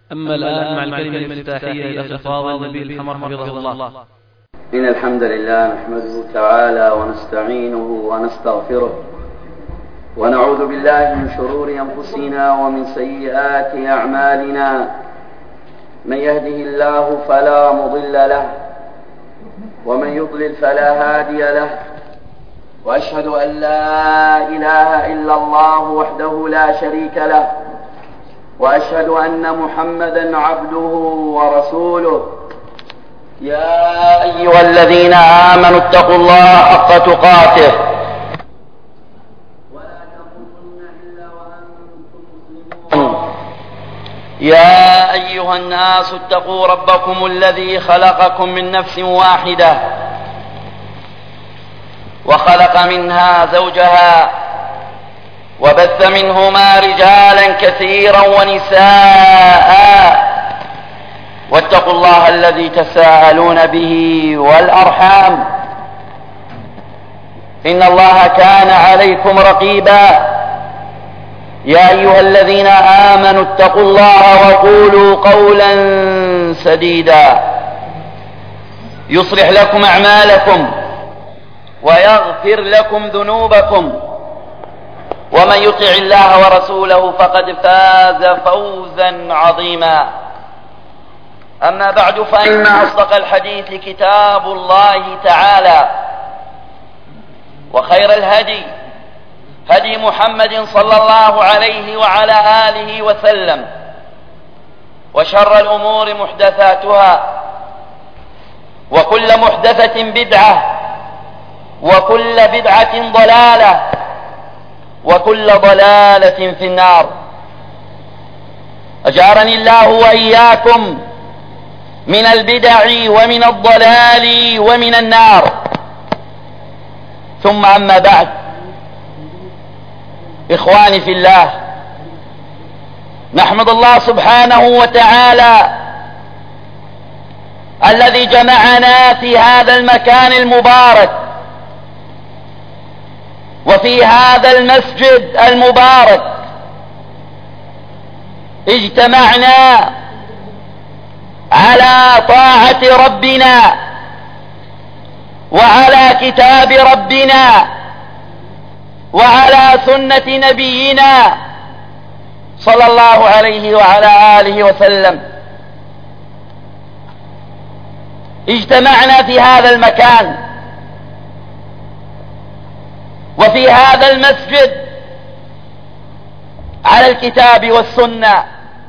أما الآن مع الكلمة الافتتاحية للأخ الفاضل نبيل الحمر حفظه الله. إن الحمد لله نحمده تعالى ونستعينه ونستغفره ونعوذ بالله من شرور أنفسنا ومن سيئات أعمالنا. من يهده الله فلا مضل له ومن يضلل فلا هادي له، وأشهد أن لا إله إلا الله وحده لا شريك له، وأشهد أن محمدا عبده ورسوله. يا أيها الذين آمنوا اتقوا الله حق تقاته ولا تموتن إلا وأنتم مسلمون. يا أيها الناس اتقوا ربكم الذي خلقكم من نفس واحدة وخلق منها زوجها وبث منهما رجالا كثيرا ونساء، واتقوا الله الذي تساءلون به والأرحام إن الله كان عليكم رقيبا. يا أيها الذين آمنوا اتقوا الله وقولوا قولا سديدا يصلح لكم أعمالكم ويغفر لكم ذنوبكم، ومن يطع الله ورسوله فقد فاز فوزا عظيما. أما بعد، فإن أصدق الحديث كتاب الله تعالى، وخير الهدي هدي محمد صلى الله عليه وعلى آله وسلم، وشر الأمور محدثاتها، وكل محدثة بدعة، وكل بدعة ضلالة، وكل ضلالة في النار. أجارني الله وإياكم من البدع ومن الضلال ومن النار. ثم أما بعد، إخواني في الله، نحمد الله سبحانه وتعالى الذي جمعنا في هذا المكان المبارك وفي هذا المسجد المبارك. اجتمعنا على طاعة ربنا وعلى كتاب ربنا وعلى سنة نبينا صلى الله عليه وعلى آله وسلم. اجتمعنا في هذا المكان وفي هذا المسجد على الكتاب والسنة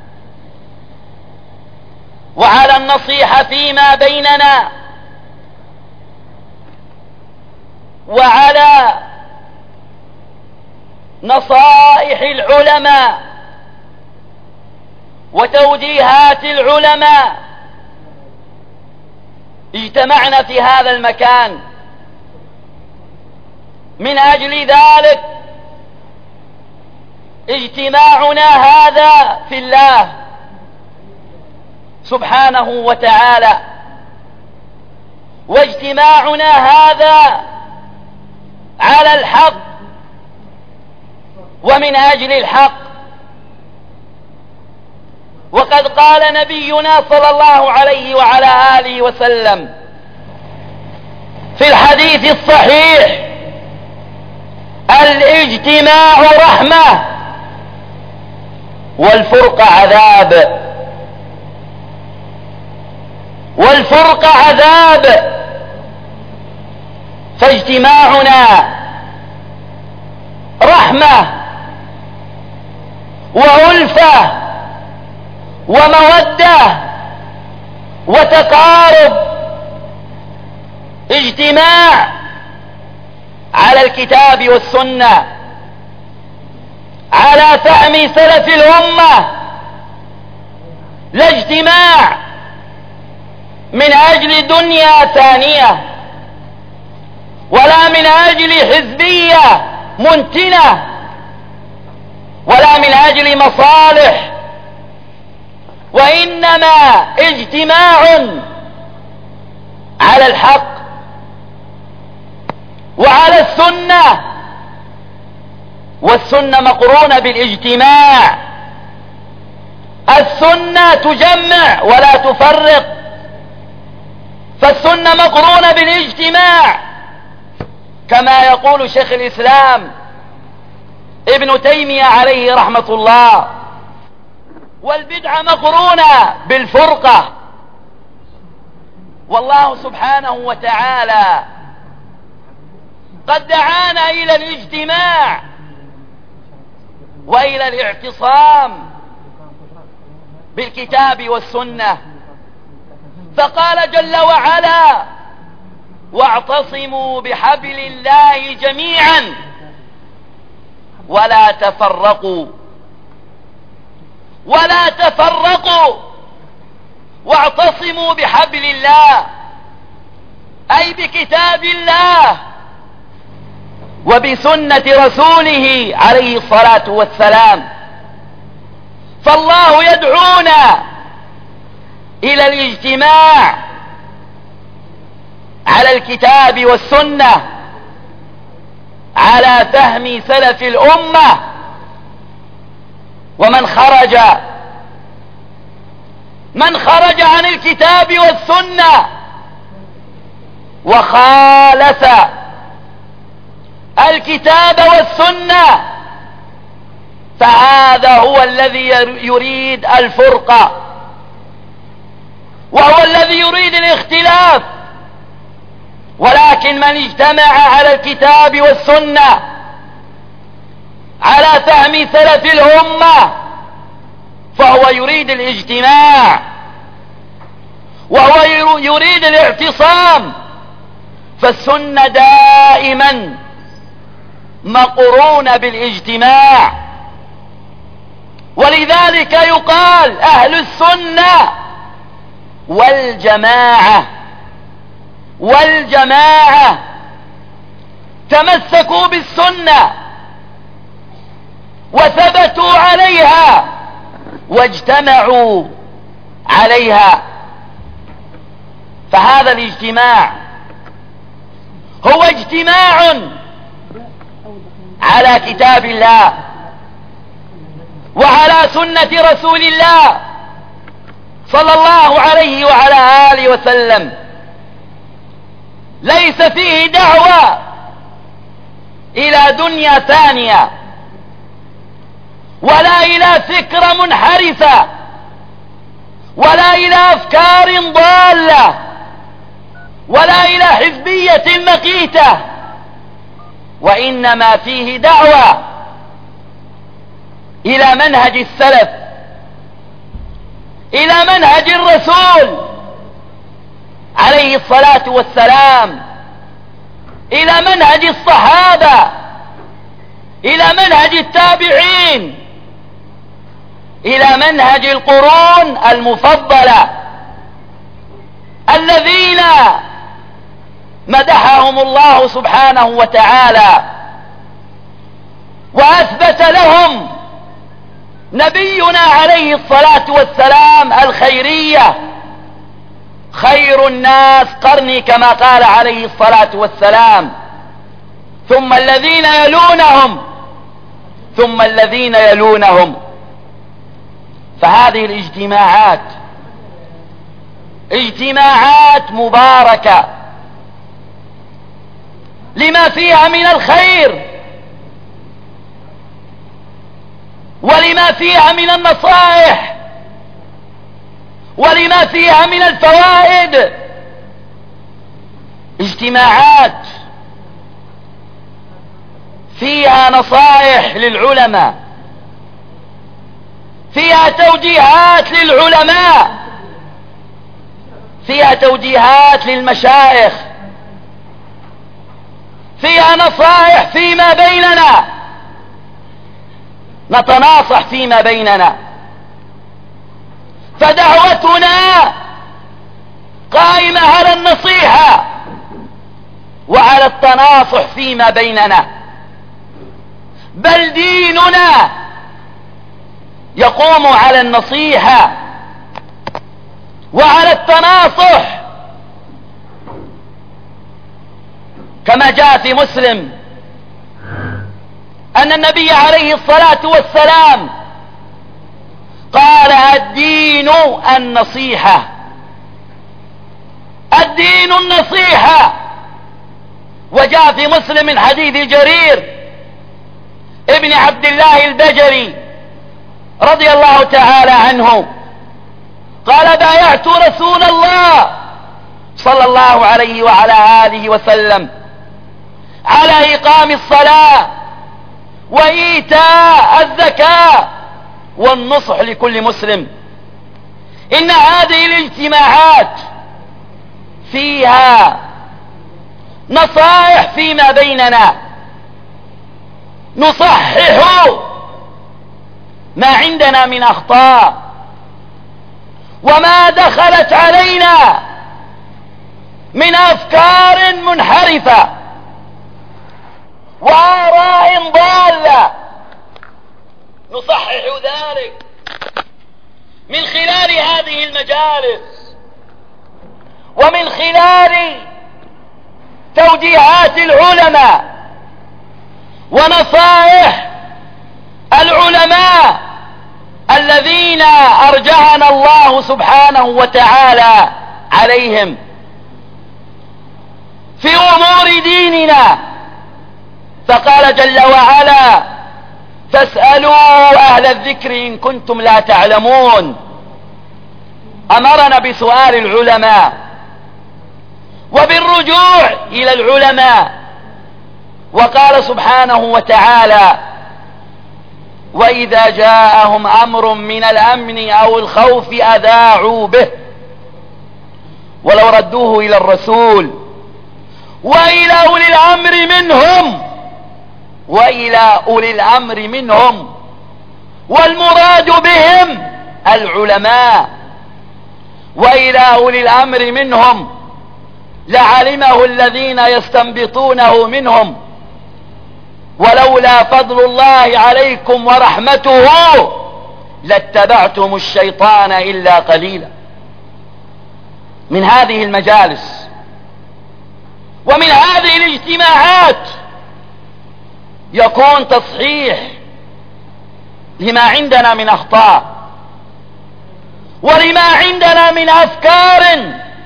وعلى النصيحة فيما بيننا، وعلى نصائح العلماء وتوجيهات العلماء. اجتمعنا في هذا المكان من أجل ذلك. اجتماعنا هذا في الله سبحانه وتعالى، واجتماعنا هذا على الحق ومن أجل الحق. وقد قال نبينا صلى الله عليه وعلى آله وسلم في الحديث الصحيح: الاجتماع رحمة والفرق عذاب. والفرق عذاب. فاجتماعنا رحمة وألفة ومودة وتقارب. اجتماع على الكتاب والسنة، على فهم سلف الأمة، لا اجتماع من أجل دنيا ثانية، ولا من أجل حزبية منتنة، ولا من أجل مصالح، وإنما اجتماع على الحق وعلى السنة، والسنة مقرونة بالاجتماع. السنة تجمع ولا تفرق، فالسنة مقرونة بالاجتماع كما يقول شيخ الإسلام ابن تيمية عليه رحمة الله، والبدعة مقرونة بالفرقة. والله سبحانه وتعالى قد دعانا إلى الاجتماع وإلى الاعتصام بالكتاب والسنة، فقال جل وعلا: واعتصموا بحبل الله جميعا ولا تفرقوا. ولا تفرقوا، واعتصموا بحبل الله أي بكتاب الله وبسنة رسوله عليه الصلاة والسلام. فالله يدعونا إلى الاجتماع على الكتاب والسنة على فهم سلف الأمة، ومن خرج عن الكتاب والسنة وخالف الكتاب والسنة فهذا هو الذي يريد الفرقة، وهو الذي يريد الاختلاف. ولكن من اجتمع على الكتاب والسنة على فهم سلف الأمة فهو يريد الاجتماع، وهو يريد الاعتصام. فالسنة دائما مقرونة بالاجتماع، ولذلك يقال أهل السنة والجماعة تمسكوا بالسنة وثبتوا عليها واجتمعوا عليها. فهذا الاجتماع هو اجتماع على كتاب الله وعلى سنة رسول الله صلى الله عليه وعلى آله وسلم، ليس فيه دعوة إلى دنيا ثانية، ولا إلى فكرة منحرفة، ولا إلى أفكار ضالة، ولا إلى حزبية مقيتة، وإنما فيه دعوة إلى منهج السلف، إلى منهج الرسول عليه الصلاة والسلام، إلى منهج الصحابة، إلى منهج التابعين، إلى منهج القرون المفضلة الذين مدحهم الله سبحانه وتعالى وأثبت لهم نبينا عليه الصلاة والسلام الخيرية: خير الناس قرني، كما قال عليه الصلاة والسلام، ثم الذين يلونهم ثم الذين يلونهم. فهذه الاجتماعات اجتماعات مباركة لما فيها من الخير ولما فيها من النصائح ولما فيها من الفوائد. اجتماعات فيها نصائح للعلماء، فيها توجيهات للعلماء، فيها توجيهات للمشايخ، فيها نصائح فيما بيننا، نتناصح فيما بيننا. فدعوتنا قائمة على النصيحة وعلى التناصح فيما بيننا، بل ديننا يقوم على النصيحة وعلى التناصح، كما جاء في مسلم أن النبي عليه الصلاة والسلام قال: قال الدين النصيحة، الدين النصيحة. وجاء في مسلم من حديث جرير ابن عبد الله البجلي رضي الله تعالى عنه قال بايعت رسول الله صلى الله عليه وعلى آله وسلم على إقام الصلاة وإيتاء الزكاة والنصح لكل مسلم. إن هذه الاجتماعات فيها نصائح فيما بيننا، نصحح ما عندنا من أخطاء وما دخلت علينا من أفكار منحرفة وآراء ضالة، نصحح ذلك من خلال هذه المجالس ومن خلال توجيهات العلماء ونصائح العلماء الذين أرجعنا الله سبحانه وتعالى عليهم في أمور ديننا. فقال جل وعلا فاسألوا أهل الذكر إن كنتم لا تعلمون. أمرنا بسؤال العلماء وبالرجوع إلى العلماء. وقال سبحانه وتعالى وإذا جاءهم أمر من الأمن أو الخوف أذاعوا به ولو ردوه إلى الرسول وإلى أولي الأمر منهم والمراد بهم العلماء. وإلى أولي الأمر منهم لعلمه الذين يستنبطونه منهم ولولا فضل الله عليكم ورحمته لاتبعتم الشيطان إلا قليلا. من هذه المجالس ومن هذه الاجتماعات يكون تصحيح لما عندنا من أخطاء ولما عندنا من أفكار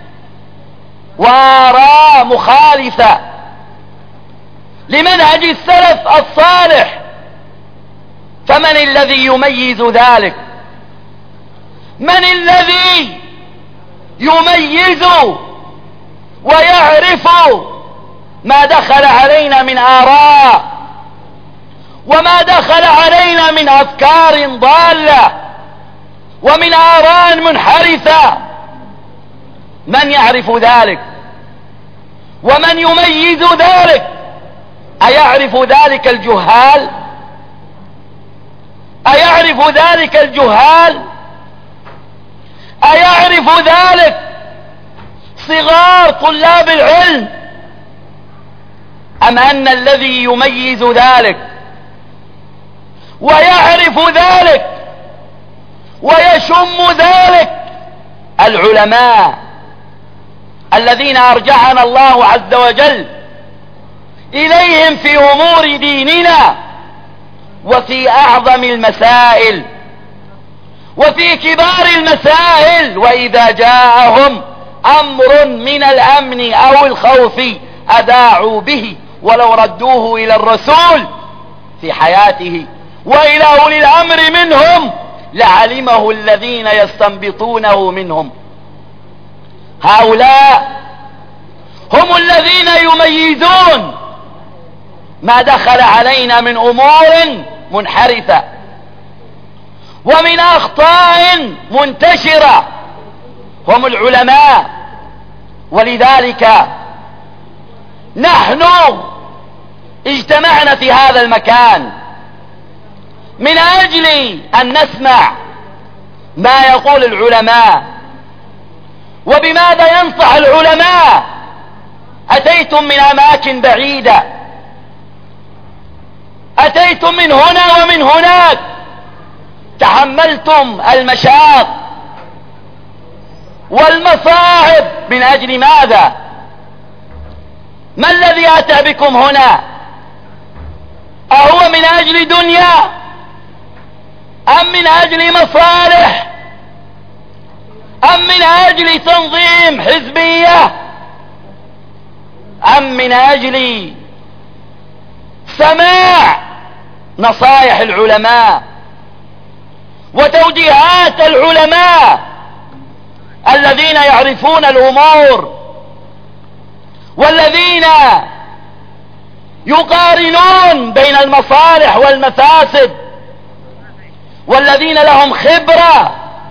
وآراء مخالفة لمنهج السلف الصالح. فمن الذي يميز ذلك؟ من الذي يميز ويعرف ما دخل علينا من آراء وما دخل علينا من أفكار ضالة ومن آراء منحرفة؟ من يعرف ذلك ومن يميز ذلك؟ أيعرف ذلك الجهال؟ أيعرف ذلك الجهال؟ أيعرف ذلك صغار طلاب العلم؟ أم أن الذي يميز ذلك ويعرف ذلك ويشم ذلك العلماء الذين أرجعنا الله عز وجل إليهم في أمور ديننا وفي أعظم المسائل وفي كبار المسائل. وإذا جاءهم أمر من الأمن أو الخوف أذاعوا به ولو ردوه إلى الرسول في حياته وإلى أولي الأمر منهم لعلمه الذين يستنبطونه منهم. هؤلاء هم الذين يميزون ما دخل علينا من أمور منحرفة ومن أخطاء منتشرة، هم العلماء. ولذلك نحن اجتمعنا في هذا المكان من أجل أن نسمع ما يقول العلماء وبماذا ينصح العلماء. أتيتم من أماكن بعيدة، أتيتم من هنا ومن هناك، تحملتم المشاق والمصاعب من أجل ماذا؟ ما الذي أتى بكم هنا؟ أهو من أجل دنيا؟ أم من أجل مصالح، أم من أجل تنظيم حزبية، أم من أجل سماع نصائح العلماء وتوجيهات العلماء الذين يعرفون الأمور والذين يقارنون بين المصالح والمفاسد والذين لهم خبرة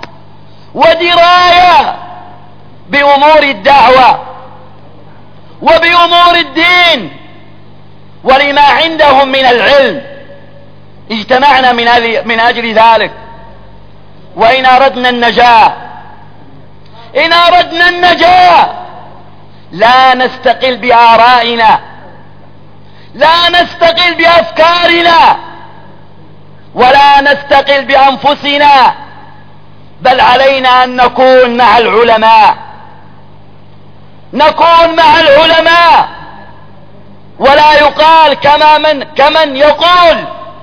ودراية بأمور الدعوة وبأمور الدين ولما عندهم من العلم. اجتمعنا من أجل ذلك. وإن أردنا النجاة لا نستقل بآرائنا، لا نستقل بأفكارنا، ولا نستقل بأنفسنا، بل علينا أن نكون مع العلماء، نكون مع العلماء، ولا يقال كمن يقول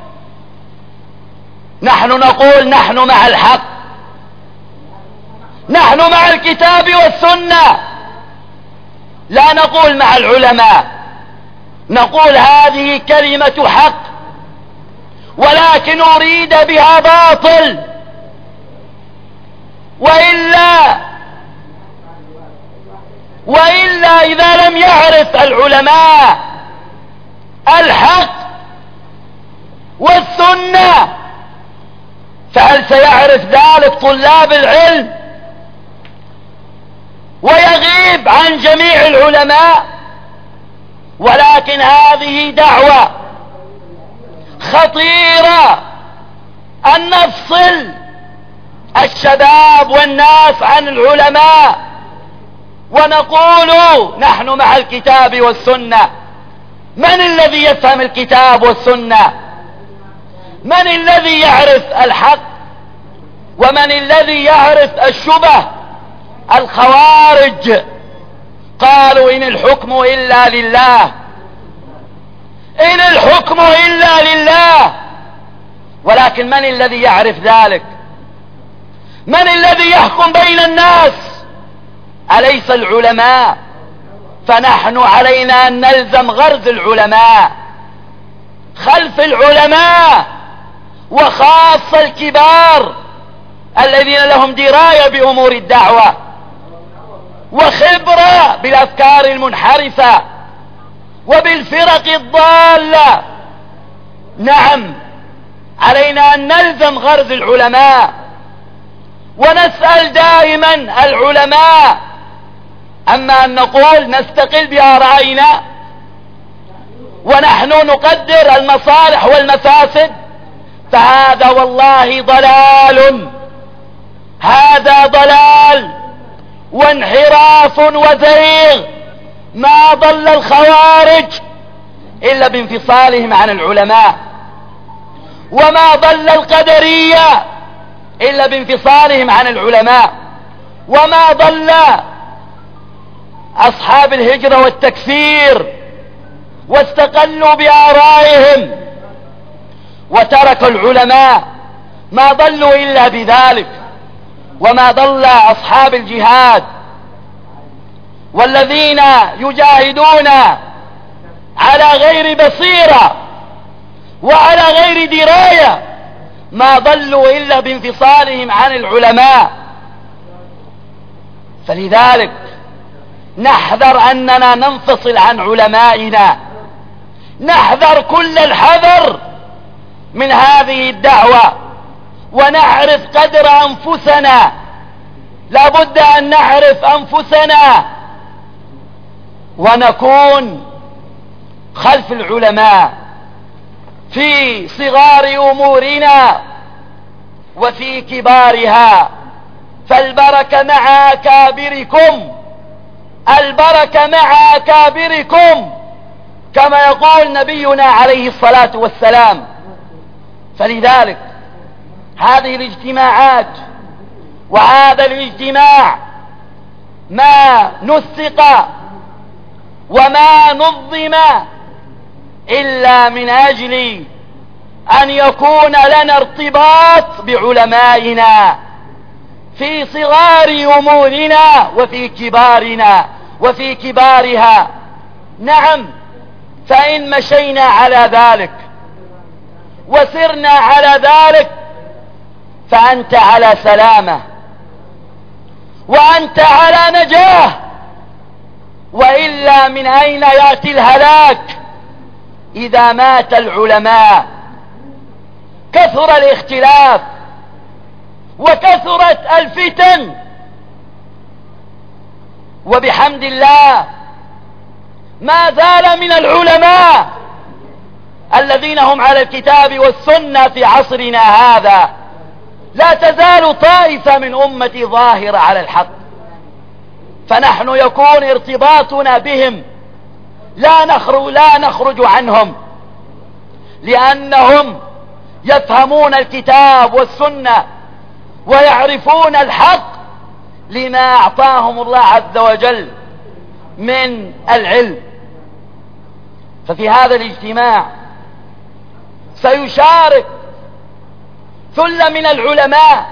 نحن نقول نحن مع الحق، نحن مع الكتاب والسنة، لا نقول مع العلماء، نقول هذه كلمة حق ولكن أريد بها باطل، وإلا إذا لم يعرف العلماء الحق والسنة فهل سيعرف ذلك طلاب العلم ويغيب عن جميع العلماء؟ ولكن هذه دعوة خطيرة أن نفصل الشباب والناس عن العلماء ونقول نحن مع الكتاب والسنة. من الذي يفهم الكتاب والسنة؟ من الذي يعرف الحق؟ ومن الذي يعرف الشبه؟ الخوارج قالوا إن الحكم إلا لله، إن الحكم إلا لله. ولكن من الذي يعرف ذلك؟ من الذي يحكم بين الناس؟ أليس العلماء؟ فنحن علينا أن نلزم غرز العلماء، خلف العلماء، وخاصة الكبار الذين لهم دراية بأمور الدعوة وخبرة بالأفكار المنحرفة وبالفرق الضالة. نعم، علينا أن نلزم غرز العلماء ونسأل دائما العلماء. أما أن نقول نستقل بآرائنا ونحن نقدر المصالح والمفاسد فهذا والله ضلال، هذا ضلال وانحراف وزيغ. ما ضل الخوارج إلا بانفصالهم عن العلماء، وما ضل القدرية إلا بانفصالهم عن العلماء، وما ضل أصحاب الهجرة والتكفير واستقلوا بآرائهم وتركوا العلماء، ما ضلوا إلا بذلك. وما ضل أصحاب الجهاد والذين يجاهدون على غير بصيرة وعلى غير دراية، ما ضلوا إلا بانفصالهم عن العلماء. فلذلك نحذر أننا ننفصل عن علمائنا، نحذر كل الحذر من هذه الدعوة، ونعرف قدر أنفسنا. لا بد أن نعرف أنفسنا ونكون خلف العلماء في صغار أمورنا وفي كبارها. فالبركة مع أكابركم، البركة مع أكابركم كما يقول نبينا عليه الصلاة والسلام. فلذلك هذه الاجتماعات وهذا الاجتماع ما نسق وما نظم إلا من أجل أن يكون لنا ارتباط بعلمائنا في صغار أمورنا وفي كبارنا وفي كبارها. نعم، فإن مشينا على ذلك وسرنا على ذلك فأنت على سلامة وأنت على نجاة، وإلا من أين يأتي الهلاك؟ إذا مات العلماء كثر الاختلاف وكثرت الفتن، وبحمد الله ما زال من العلماء الذين هم على الكتاب والسنة في عصرنا هذا لا تزال طائفة من أمتي ظاهرة على الحق، فنحن يكون ارتباطنا بهم لا نخرج عنهم، لأنهم يفهمون الكتاب والسنة ويعرفون الحق لما أعطاهم الله عز وجل من العلم. ففي هذا الاجتماع سيشارك ثلة من العلماء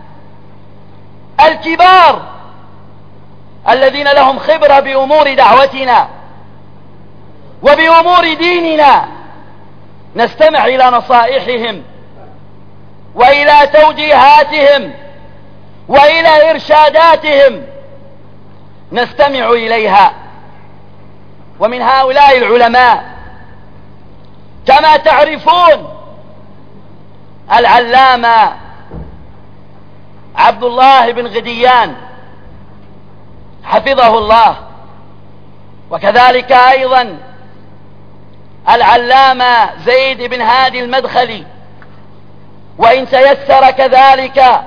الكبار الذين لهم خبرة بأمور دعوتنا وبأمور ديننا، نستمع إلى نصائحهم وإلى توجيهاتهم وإلى إرشاداتهم، نستمع إليها. ومن هؤلاء العلماء كما تعرفون العلامة عبد الله بن غديان حفظه الله، وكذلك أيضا العلامة زيد بن هادي المدخلي، وإن تيسر كذلك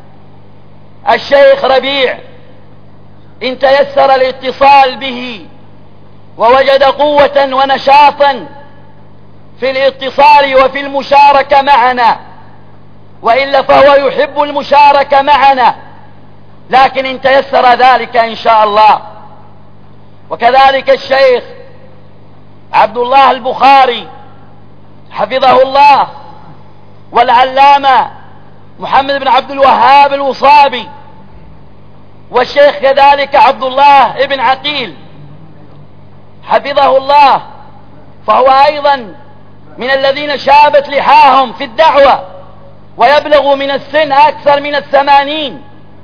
الشيخ ربيع إن تيسر الاتصال به ووجد قوة ونشاطا في الاتصال وفي المشاركة معنا، وإلا فهو يحب المشاركة معنا، لكن إن تيسر ذلك إن شاء الله. وكذلك الشيخ عبد الله البخاري حفظه الله، والعلامة محمد بن عبد الوهاب الوصابي، والشيخ كذلك عبد الله بن عقيل حفظه الله، فهو أيضا من الذين شابت لحاهم في الدعوة ويبلغ من السن أكثر من 80،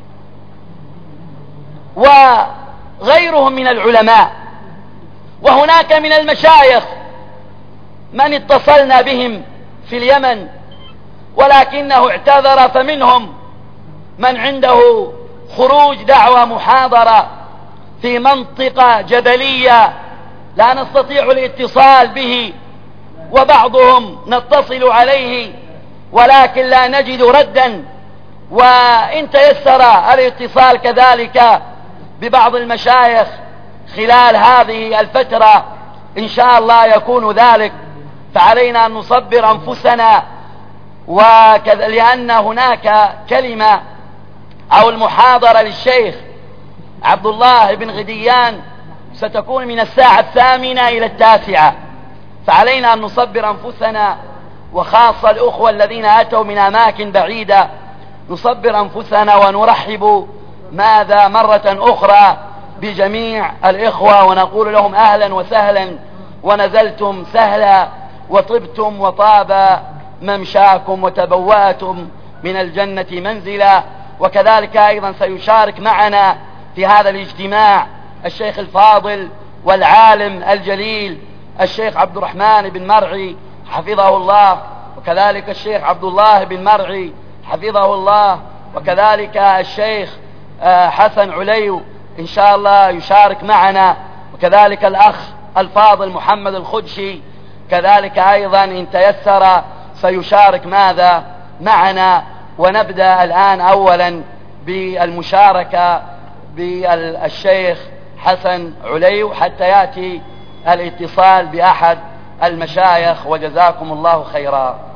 وغيرهم من العلماء. وهناك من المشايخ من اتصلنا بهم في اليمن ولكنه اعتذر، فمنهم من عنده خروج دعوة محاضرة في منطقة جبلية لا نستطيع الاتصال به، وبعضهم نتصل عليه ولكن لا نجد ردا. وإن تيسر الاتصال كذلك ببعض المشايخ خلال هذه الفترة إن شاء الله يكون ذلك، فعلينا أن نصبر أنفسنا، لأن هناك كلمة أو المحاضرة للشيخ عبد الله بن غديان ستكون من الساعة 8 إلى 9، فعلينا أن نصبر أنفسنا، وخاصة الأخوة الذين أتوا من أماكن بعيدة نصبر أنفسنا ونرحب ماذا مرة أخرى بجميع الإخوة ونقول لهم أهلا وسهلا، ونزلتم سهلا وطبتم وطاب ممشاكم وتبوأتم من الجنة منزلا. وكذلك أيضا سيشارك معنا في هذا الاجتماع الشيخ الفاضل والعالم الجليل الشيخ عبد الرحمن بن مرعي حفظه الله، وكذلك الشيخ عبد الله بن مرعي حفظه الله، وكذلك الشيخ حسن عليو إن شاء الله يشارك معنا، وكذلك الأخ الفاضل محمد الخدشي كذلك أيضا إن تيسر سيشارك ماذا معنا. ونبدأ الآن أولا بالمشاركة بالشيخ حسن عليو حتى يأتي الاتصال بأحد المشايخ، وجزاكم الله خيرا.